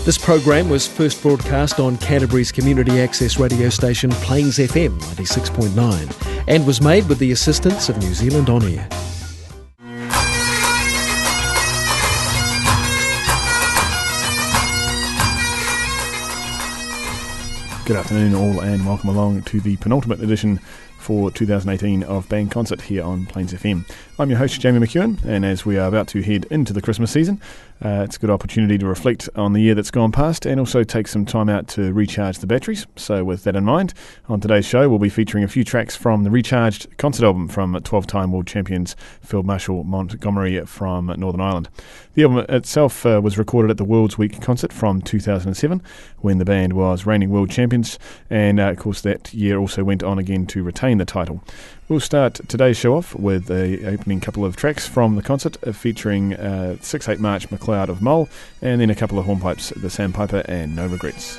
This program was first broadcast on Canterbury's community access radio station Plains FM 96.9 and was made with the assistance of New Zealand On Air. Good afternoon all and welcome along to the penultimate edition for 2018 of Band Concert here on Plains FM. I'm your host Jamie McEwen, and as we are about to head into the Christmas season, it's a good opportunity to reflect on the year that's gone past and also take some time out to recharge the batteries. So with that in mind, on today's show we'll be featuring a few tracks from the Recharged concert album from 12-time World Champions Field Marshal Montgomery from Northern Ireland. The album itself was recorded at the World's Week concert from 2007 when the band was reigning world champions, and of course that year also went on again to retain the title. We'll start today's show off with the opening couple of tracks from the concert featuring 6/8 March MacLeod of Mull, and then a couple of hornpipes, the Sandpiper and No Regrets.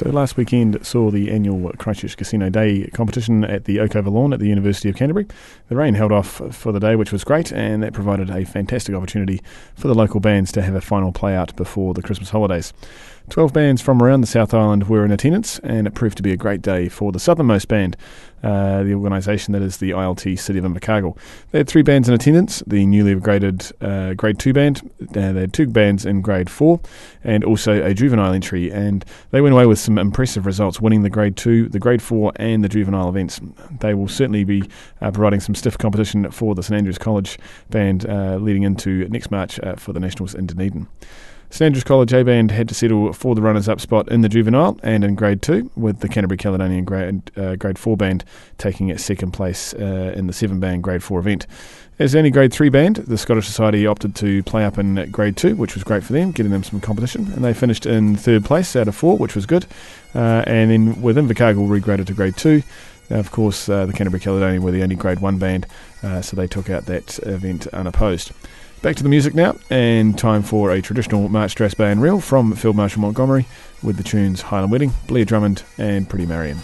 So last weekend saw the annual Christchurch Casino Day competition at the Oakover Lawn at the University of Canterbury. The rain held off for the day, which was great, and that provided a fantastic opportunity for the local bands to have a final play out before the Christmas holidays. 12 bands from around the South Island were in attendance, and it proved to be a great day for the southernmost band, the organisation that is the ILT City of Invercargill. They had 3 bands in attendance, the newly graded Grade 2 band, they had 2 bands in Grade 4, and also a juvenile entry, and they went away with some impressive results, winning the Grade 2, the Grade 4 and the juvenile events. They will certainly be providing some stiff competition for the St Andrews College band leading into next March for the Nationals in Dunedin. St Andrews College A-Band had to settle for the runners-up spot in the juvenile and in Grade 2, with the Canterbury Caledonian Grade 4 band taking its second place in the 7-band Grade 4 event. As the only Grade 3 band, the Scottish Society opted to play up in Grade 2, which was great for them, getting them some competition, and they finished in 3rd place out of 4, which was good. And then with Invercargill regraded to Grade 2, of course, the Canterbury Caledonian were the only Grade 1 band, so they took out that event unopposed. Back to the music now, and time for a traditional March Strass band reel from Field Marshal Montgomery with the tunes Highland Wedding, Blair Drummond and Pretty Marion.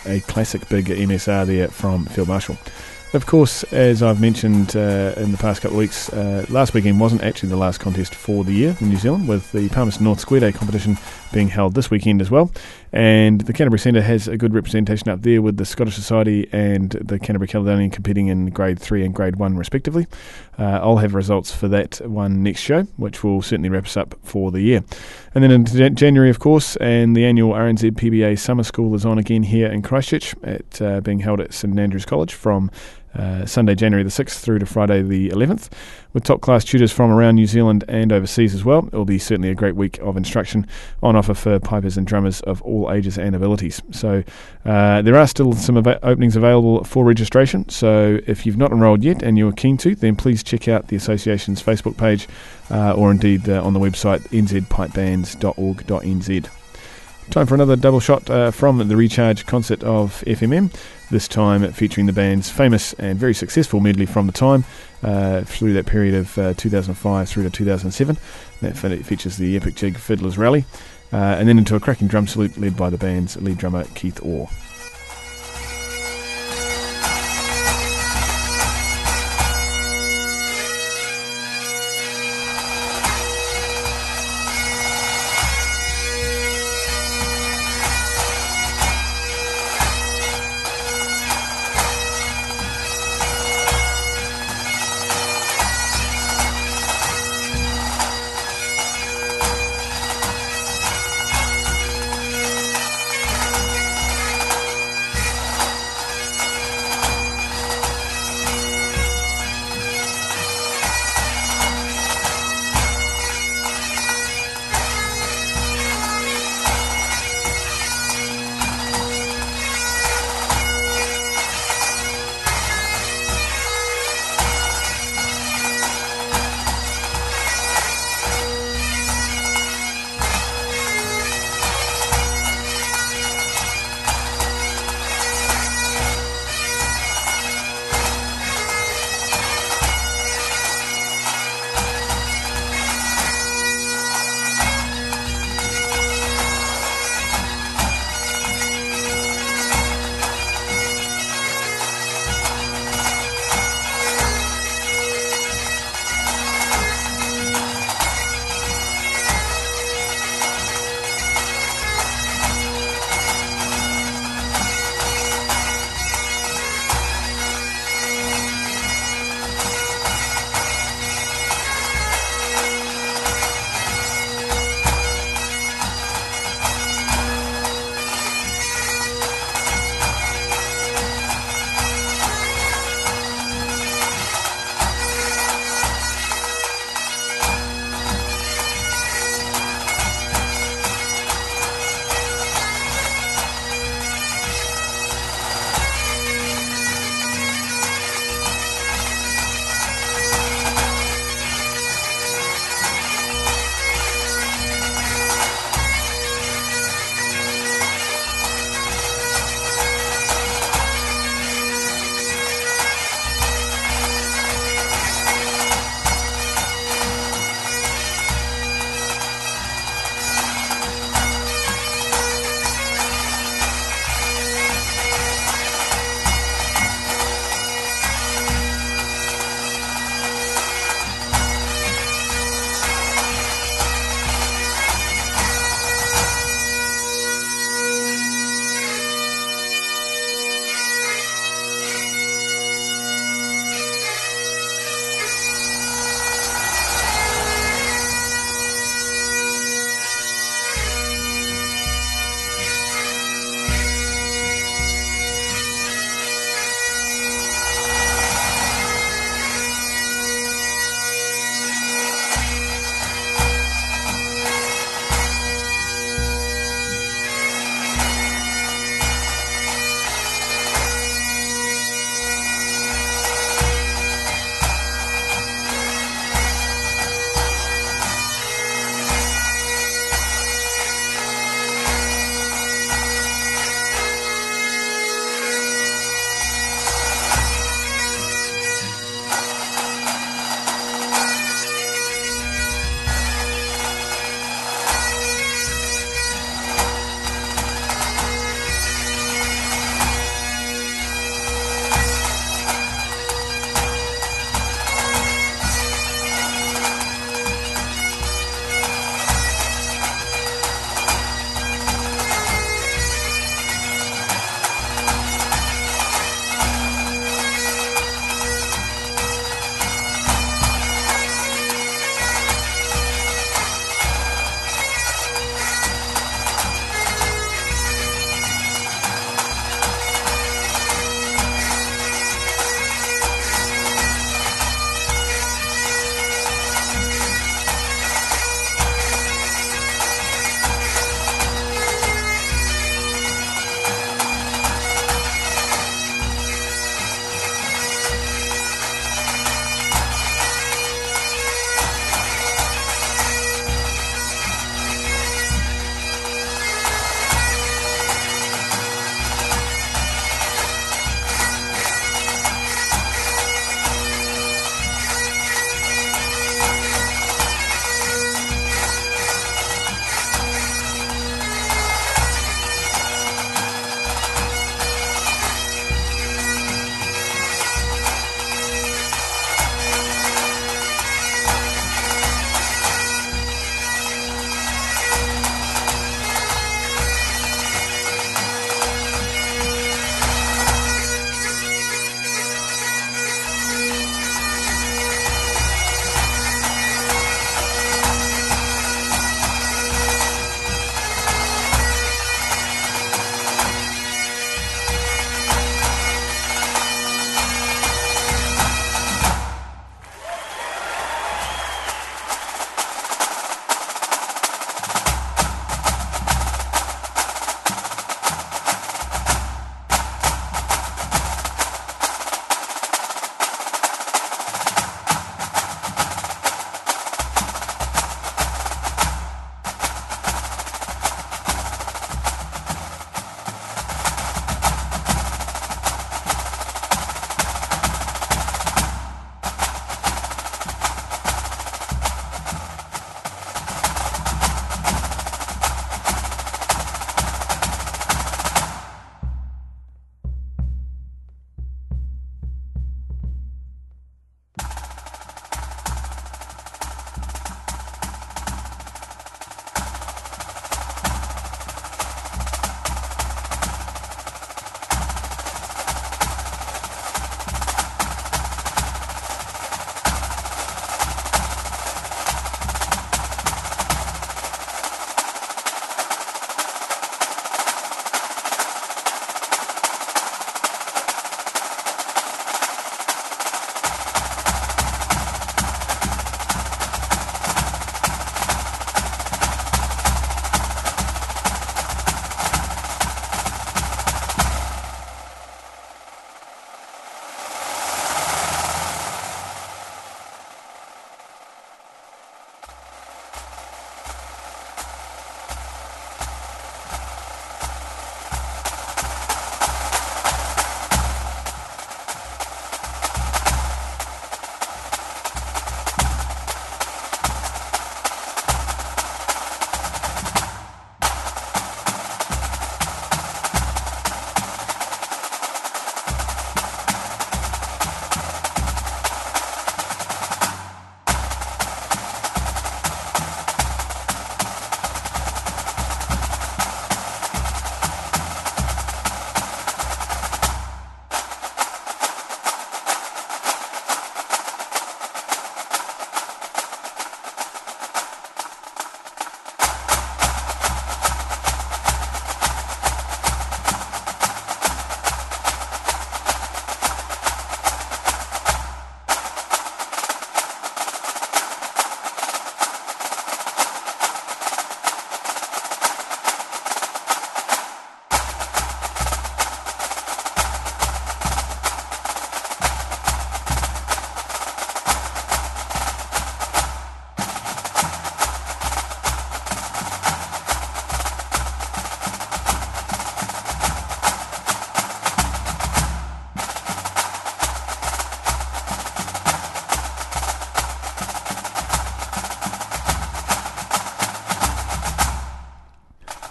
a classic big MSR there from Field Marshal. Of course, as I've mentioned in the past couple of weeks, last weekend wasn't actually the last contest for the year in New Zealand, with the Palmerston North Square Day competition being held this weekend as well. And the Canterbury Centre has a good representation up there, with the Scottish Society and the Canterbury Caledonian competing in Grade 3 and Grade 1 respectively. I'll have results for that one next show, which will certainly wrap us up for the year. And then into January, of course, and the annual RNZ PBA Summer School is on again here in Christchurch, being held at St Andrews College from Sunday, January the 6th through to Friday the 11th, with top-class tutors from around New Zealand and overseas as well. It will be certainly a great week of instruction on offer for pipers and drummers of all ages and abilities. So there are still some openings available for registration, so if you've not enrolled yet and you're keen to, then please check out the association's Facebook page or indeed on the website nzpipebands.org.nz. Time for another double shot from the Recharge concert of FMM, this time featuring the band's famous and very successful medley from the time through that period of 2005 through to 2007. That features the epic jig Fiddler's Rally, and then into a cracking drum salute led by the band's lead drummer Keith Orr.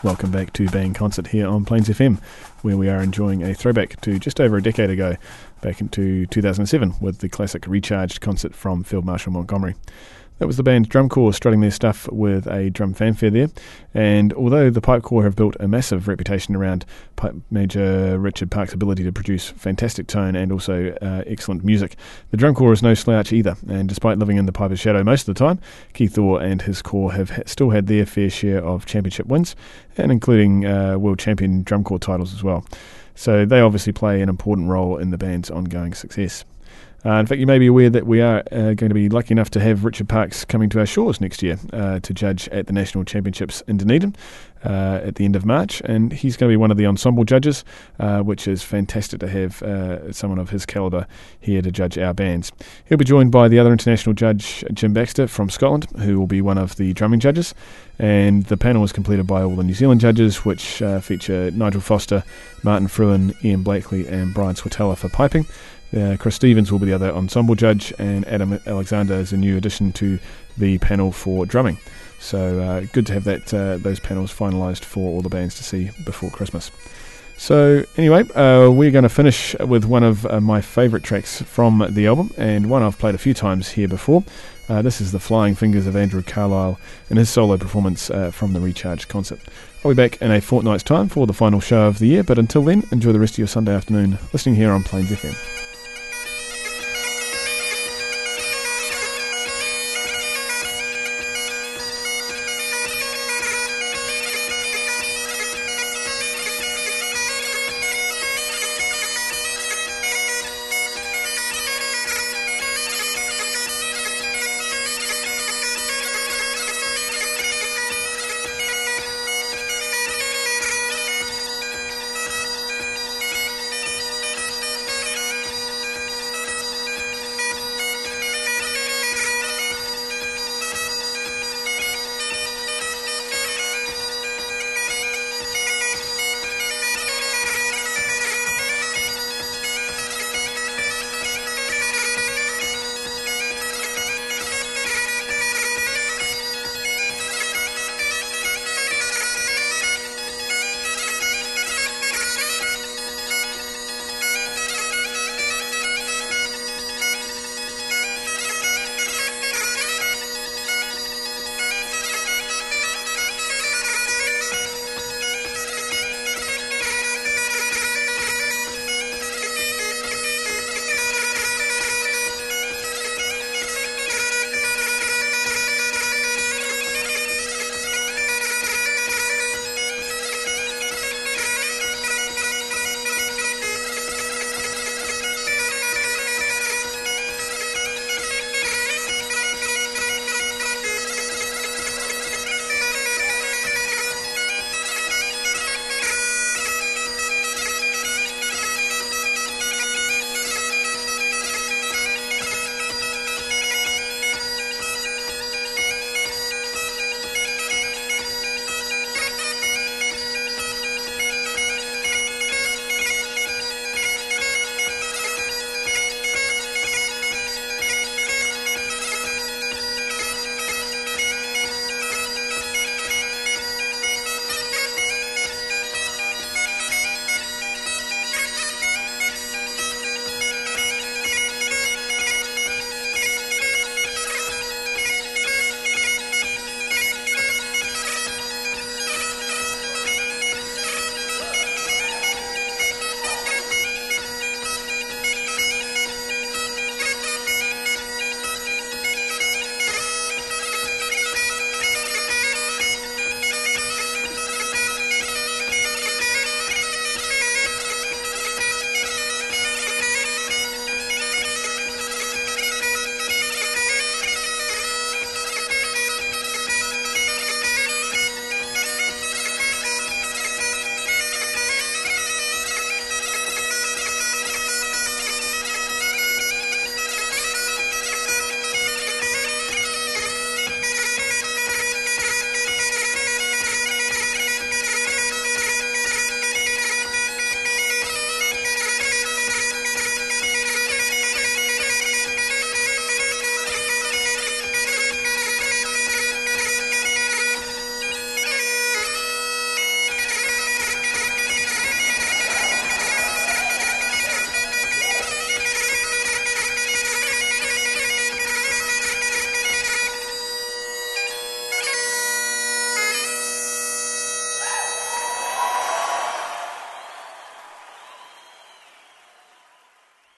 Welcome back to Band Concert here on Plains FM, where we are enjoying a throwback to just over a decade ago, back into 2007, with the classic Recharged concert from Field Marshal Montgomery. That was the band's drum corps strutting their stuff with a drum fanfare there, and although the pipe corps have built a massive reputation around Major Richard Park's ability to produce fantastic tone and also excellent music, the drum corps is no slouch either, and despite living in the piper's shadow most of the time, Keith Orr and his corps have still had their fair share of championship wins, and including world champion drum corps titles as well. So they obviously play an important role in the band's ongoing success. In fact, you may be aware that we are going to be lucky enough to have Richard Parkes coming to our shores next year to judge at the National Championships in Dunedin at the end of March, and he's going to be one of the ensemble judges, which is fantastic to have someone of his calibre here to judge our bands. He'll be joined by the other international judge, Jim Baxter from Scotland, who will be one of the drumming judges, and the panel is completed by all the New Zealand judges, which feature Nigel Foster, Martin Fruin, Ian Blakely and Brian Switala for piping. Chris Stevens will be the other ensemble judge, and Adam Alexander is a new addition to the panel for drumming. So good to have those panels finalised for all the bands to see before Christmas. So anyway, we're going to finish with one of my favourite tracks from the album, and one I've played a few times here before. This is the Flying Fingers of Andrew Carlisle and his solo performance from the Recharged concert. I'll be back in a fortnight's time for the final show of the year, but until then, enjoy the rest of your Sunday afternoon listening here on Plains FM.